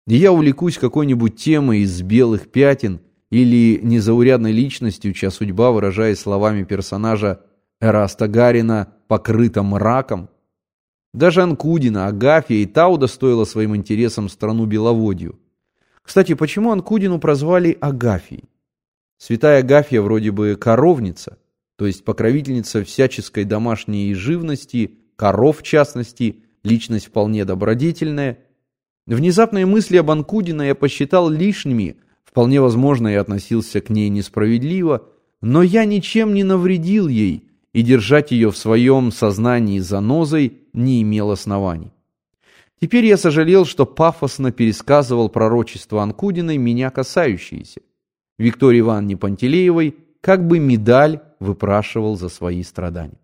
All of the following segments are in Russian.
и я увлекусь какой-нибудь темой из белых пятен или незаурядной личностью, чья судьба, выражаясь словами персонажа Эраста Гарина, покрыта мраком. Даже Анкудина, Агафья и та удостоила своим интересом страну Беловодью. Кстати, почему Анкудину прозвали Агафьей? Святая Агафья вроде бы коровница, то есть покровительница всяческой домашней живности, коров в частности, личность вполне добродетельная. Внезапные мысли об Анкудиной я посчитал лишними, вполне возможно, я относился к ней несправедливо, но я ничем не навредил ей, и держать ее в своем сознании занозой не имел оснований. Теперь я сожалел, что пафосно пересказывал пророчество Анкудиной, меня касающиеся. Виктории Ивановне Пантелеевой как бы медаль выпрашивал за свои страдания.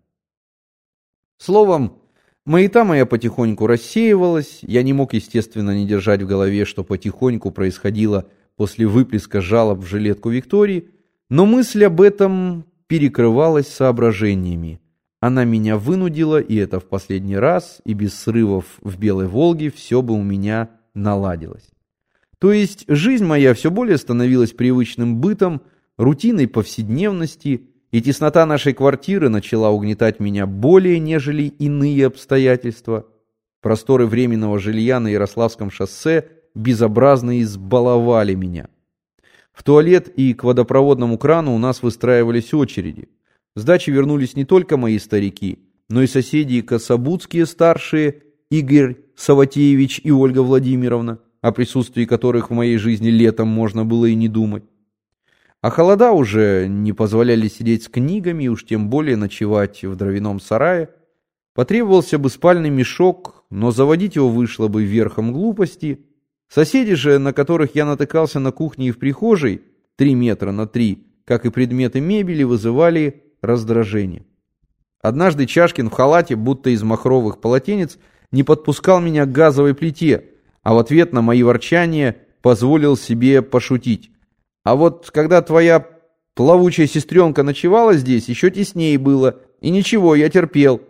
Словом, маята моя потихоньку рассеивалась, я не мог, естественно, не держать в голове, что потихоньку происходило после выплеска жалоб в жилетку Виктории, но мысль об этом перекрывалась соображениями. Она меня вынудила, и это в последний раз, и без срывов в Белой Волге все бы у меня наладилось. То есть жизнь моя все более становилась привычным бытом, рутиной повседневности, и теснота нашей квартиры начала угнетать меня более, нежели иные обстоятельства. Просторы временного жилья на Ярославском шоссе безобразно избаловали меня. В туалет и к водопроводному крану у нас выстраивались очереди. С дачи вернулись не только мои старики, но и соседи кособудские старшие, Игорь Саватеевич и Ольга Владимировна, о присутствии которых в моей жизни летом можно было и не думать. А холода уже не позволяли сидеть с книгами, и уж тем более ночевать в дровяном сарае. Потребовался бы спальный мешок, но заводить его вышло бы верхом глупости. Соседи же, на которых я натыкался на кухне и в прихожей, 3 метра на 3, как и предметы мебели, вызывали раздражение. Однажды Чашкин в халате, будто из махровых полотенец, не подпускал меня к газовой плите, а в ответ на мои ворчания позволил себе пошутить. А вот когда твоя плавучая сестренка ночевала здесь, еще теснее было, и ничего, я терпел.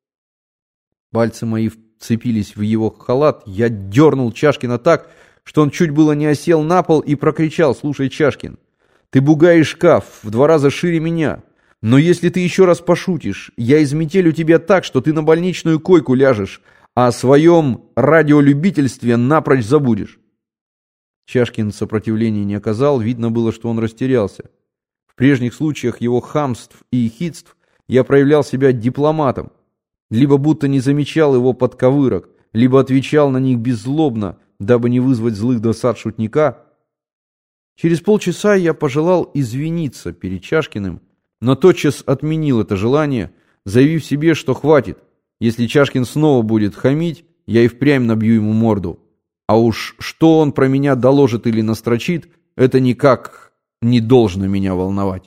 Пальцы мои вцепились в его халат, я дернул Чашкина так, что он чуть было не осел на пол и прокричал: «Слушай, Чашкин, ты бугай шкаф в 2 раза шире меня, но если ты еще раз пошутишь, я изметелю тебя так, что ты на больничную койку ляжешь, а о своем радиолюбительстве напрочь забудешь». Чашкин сопротивления не оказал, видно было, что он растерялся. В прежних случаях его хамств и ехидств я проявлял себя дипломатом, либо будто не замечал его подковырок, либо отвечал на них беззлобно, дабы не вызвать злых досад шутника. Через полчаса я пожелал извиниться перед Чашкиным, но тотчас отменил это желание, заявив себе, что хватит. Если Чашкин снова будет хамить, я и впрямь набью ему морду. А уж что он про меня доложит или настрочит, это никак не должно меня волновать.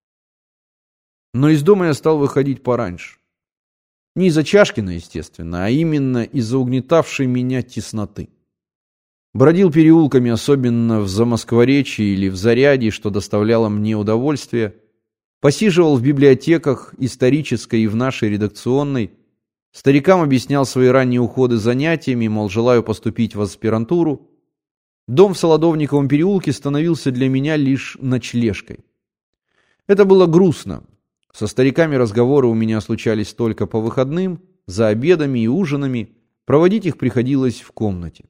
Но из дома я стал выходить пораньше. Не из-за Чашкина, естественно, а именно из-за угнетавшей меня тесноты. Бродил переулками, особенно в Замоскворечье или в Зарядье, что доставляло мне удовольствие. Посиживал в библиотеках исторической и в нашей редакционной. Старикам объяснял свои ранние уходы занятиями, мол, желаю поступить в аспирантуру. Дом в Солодовниковом переулке становился для меня лишь ночлежкой. Это было грустно. Со стариками разговоры у меня случались только по выходным, за обедами и ужинами. Проводить их приходилось в комнате.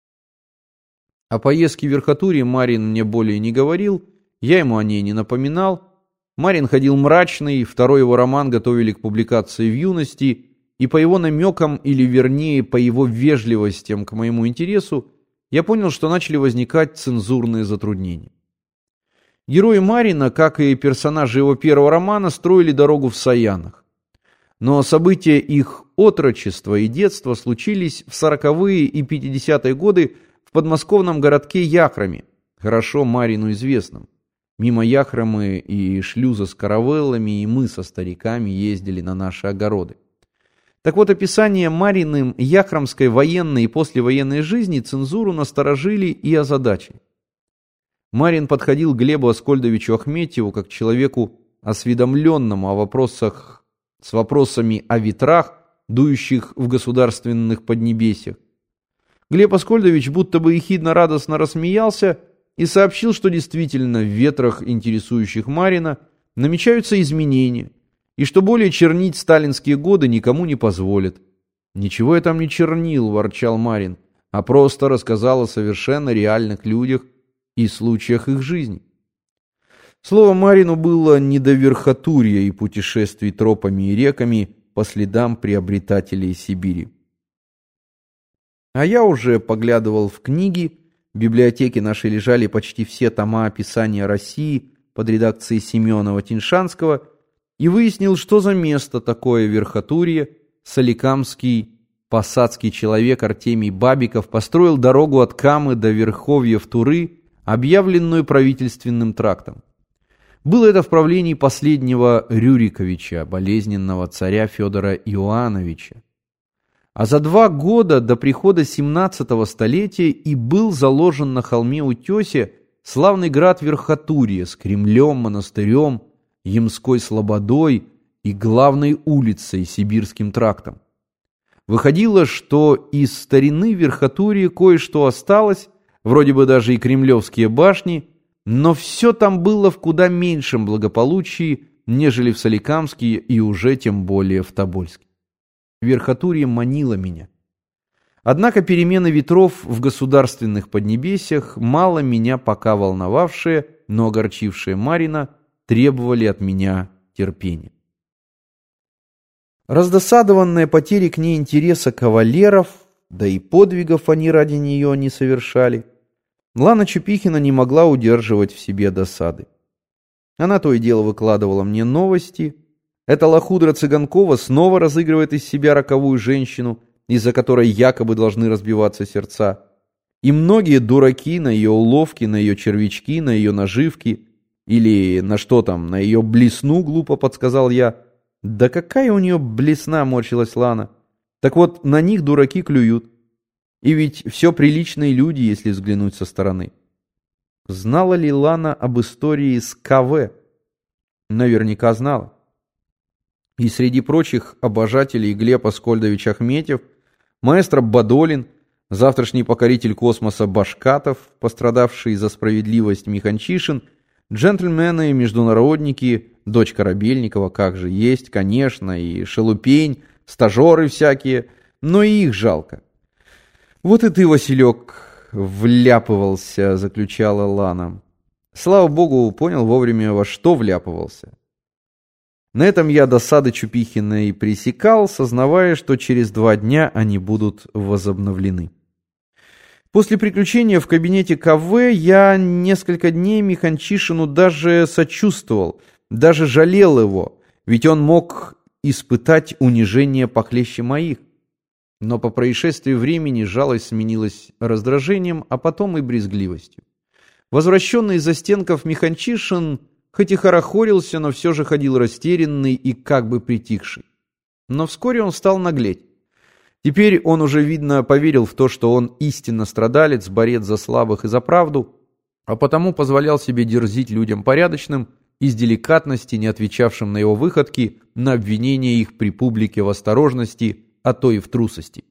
О поездке в верхотурье Марин мне более не говорил, я ему о ней не напоминал. Марин ходил мрачный, второй его роман готовили к публикации в юности, и по его намекам, или вернее, по его вежливостям к моему интересу, я понял, что начали возникать цензурные затруднения. Герои Марина, как и персонажи его первого романа, строили дорогу в Саянах. Но события их отрочества и детства случились в 40-е и 50-е годы в подмосковном городке Яхроме, хорошо Марину известном. Мимо Яхромы и шлюза с каравеллами и мы со стариками ездили на наши огороды. Так вот, описание Мариным яхромской военной и послевоенной жизни цензуру насторожили и озадачили. Марин подходил к Глебу Аскольдовичу Ахметьеву как человеку осведомленному о вопросах с вопросами о ветрах, дующих в государственных поднебесьях. Глеб Аскольдович будто бы ехидно-радостно рассмеялся и сообщил, что действительно в ветрах, интересующих Марина, намечаются изменения, и что более чернить сталинские годы никому не позволят. «Ничего я там не чернил», – ворчал Марин, – «а просто рассказал о совершенно реальных людях и случаях их жизни». Слово Марину было не до верхотурья и путешествий тропами и реками по следам приобретателей Сибири. А я уже поглядывал в книги, в библиотеке нашей лежали почти все тома описания России под редакцией Семенова-Тиньшанского и выяснил, что за место такое верхотурье. Соликамский посадский человек Артемий Бабиков построил дорогу от Камы до Верховьев Туры, объявленную правительственным трактом. Было это в правлении последнего Рюриковича, болезненного царя Федора Иоановича. А за 2 года до прихода 17-го столетия и был заложен на холме-утесе славный град Верхотурье с Кремлем, монастырем, Ямской слободой и главной улицей Сибирским трактом. Выходило, что из старины Верхотурья кое-что осталось, вроде бы даже и кремлевские башни, но все там было в куда меньшем благополучии, нежели в Соликамске и уже тем более в Тобольске. Верхотурье манило меня. Однако перемены ветров в государственных поднебесьях, мало меня пока волновавшие, но огорчившие Марина, требовали от меня терпения. Раздосадованная потерей к ней интереса кавалеров, да и подвигов они ради нее не совершали, Лана Чупихина не могла удерживать в себе досады. Она то и дело выкладывала мне новости. Эта лохудра Цыганкова снова разыгрывает из себя роковую женщину, из-за которой якобы должны разбиваться сердца. И многие дураки на ее уловки, на ее червячки, на ее наживки, или на что там, на ее блесну, глупо подсказал я. Да какая у нее блесна, морщилась Лана. Так вот, на них дураки клюют. И ведь все приличные люди, если взглянуть со стороны. Знала ли Лана об истории с КВ? Наверняка знала. И среди прочих обожателей Глеб Аскольдович Ахметьев, маэстро Бадолин, завтрашний покоритель космоса Башкатов, пострадавший за справедливость Миханчишин, джентльмены и международники, дочь Корабельникова, как же есть, конечно, и Шелупень, стажеры всякие, но и их жалко. «Вот и ты, Василек, вляпывался», — заключала Лана. Слава богу, понял вовремя, во что вляпывался. На этом я досады Чупихиной пресекал, сознавая, что через 2 дня они будут возобновлены. После приключения в кабинете КВ я несколько дней Миханчишину даже сочувствовал, даже жалел его, ведь он мог испытать унижение похлеще моих. Но по происшествии времени жалость сменилась раздражением, а потом и брезгливостью. Возвращенный из застенков Миханчишин хоть и хорохорился, но все же ходил растерянный и как бы притихший. Но вскоре он стал наглеть. Теперь он уже, видно, поверил в то, что он истинно страдалец, борец за слабых и за правду, а потому позволял себе дерзить людям порядочным, из деликатности, не отвечавшим на его выходки, на обвинения их при публике в осторожности, а то и в трусости.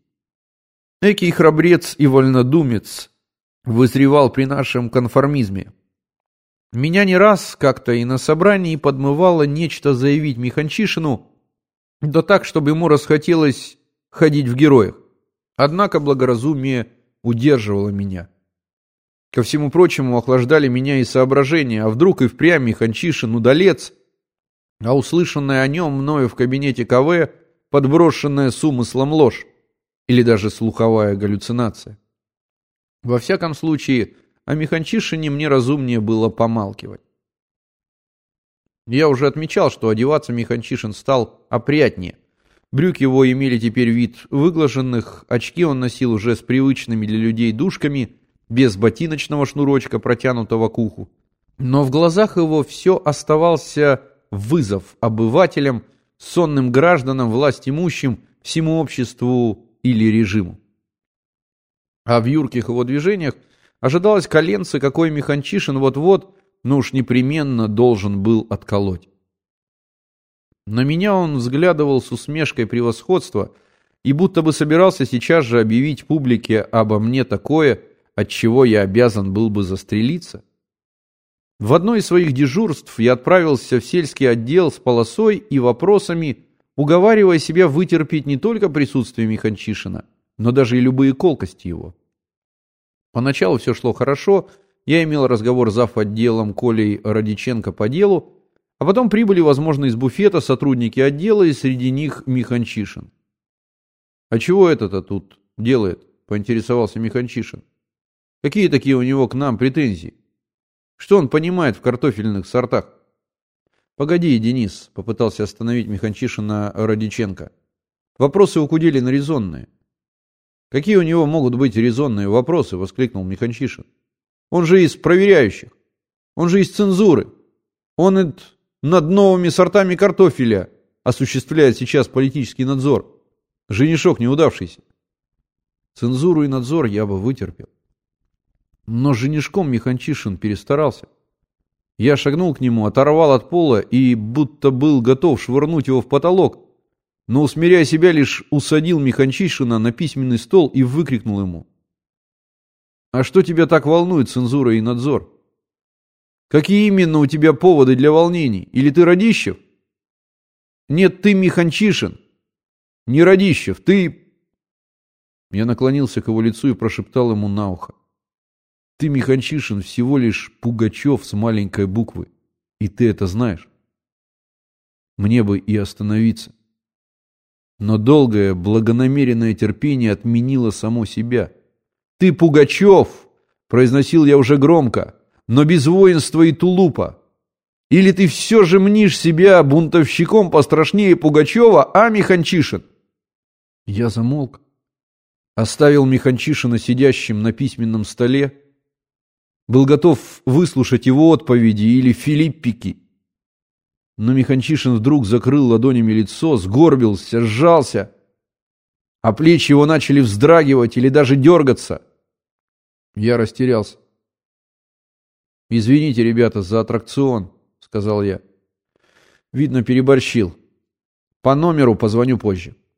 Экий храбрец и вольнодумец вызревал при нашем конформизме. Меня не раз как-то и на собрании подмывало нечто заявить Миханчишину, да так, чтобы ему расхотелось ходить в героях. Однако благоразумие удерживало меня. Ко всему прочему охлаждали меня и соображения, а вдруг и впрямь Миханчишин удалец, а услышанная о нем мною в кабинете КВ подброшенная с умыслом ложь или даже слуховая галлюцинация. Во всяком случае, о Миханчишине мне разумнее было помалкивать. Я уже отмечал, что одеваться Миханчишин стал опрятнее. Брюки его имели теперь вид выглаженных, очки он носил уже с привычными для людей дужками, без ботиночного шнурочка, протянутого к уху. Но в глазах его все оставался вызов обывателям, сонным гражданам, власть имущим, всему обществу или режиму. А в юрких его движениях ожидалось коленце, какой Миханчишин вот-вот, ну уж непременно должен был отколоть. На меня он взглядывал с усмешкой превосходства, и будто бы собирался сейчас же объявить публике обо мне такое, от чего я обязан был бы застрелиться. В одно из своих дежурств я отправился в сельский отдел с полосой и вопросами, уговаривая себя вытерпеть не только присутствие Миханчишина, но даже и любые колкости его. Поначалу все шло хорошо, я имел разговор с зав.отделом Колей Радиченко по делу, а потом прибыли, возможно, из буфета сотрудники отдела, и среди них Миханчишин. «А чего это-то тут делает?» — поинтересовался Миханчишин. «Какие такие у него к нам претензии? Что он понимает в картофельных сортах?» «Погоди, Денис», — попытался остановить Миханчишина Радиченко. «Вопросы у Куделина резонные». «Какие у него могут быть резонные вопросы?» — воскликнул Миханчишин. «Он же из проверяющих. Он же из цензуры. Он над новыми сортами картофеля осуществляет сейчас политический надзор. Женишок неудавшийся». Цензуру и надзор я бы вытерпел. Но с женишком Миханчишин перестарался. Я шагнул к нему, оторвал от пола и будто был готов швырнуть его в потолок, но, усмиряя себя, лишь усадил Миханчишина на письменный стол и выкрикнул ему: «А что тебя так волнует цензура и надзор? Какие именно у тебя поводы для волнений? Или ты Радищев?» «Нет, ты Миханчишин. Не Радищев, ты...» Я наклонился к его лицу и прошептал ему на ухо: «Ты, Миханчишин, всего лишь Пугачев с маленькой буквы, и ты это знаешь. Мне бы и остановиться. Но долгое, благонамеренное терпение отменило само себя. Ты Пугачев!» — произносил я уже громко, но без воинства и тулупа. «Или ты все же мнишь себя бунтовщиком пострашнее Пугачева, а, Миханчишин?» Я замолк, оставил Миханчишина сидящим на письменном столе, был готов выслушать его отповеди или филиппики. Но Миханчишин вдруг закрыл ладонями лицо, сгорбился, сжался, а плечи его начали вздрагивать или даже дергаться. Я растерялся. «Извините, ребята, за аттракцион», — сказал я. «Видно, переборщил. По номеру позвоню позже».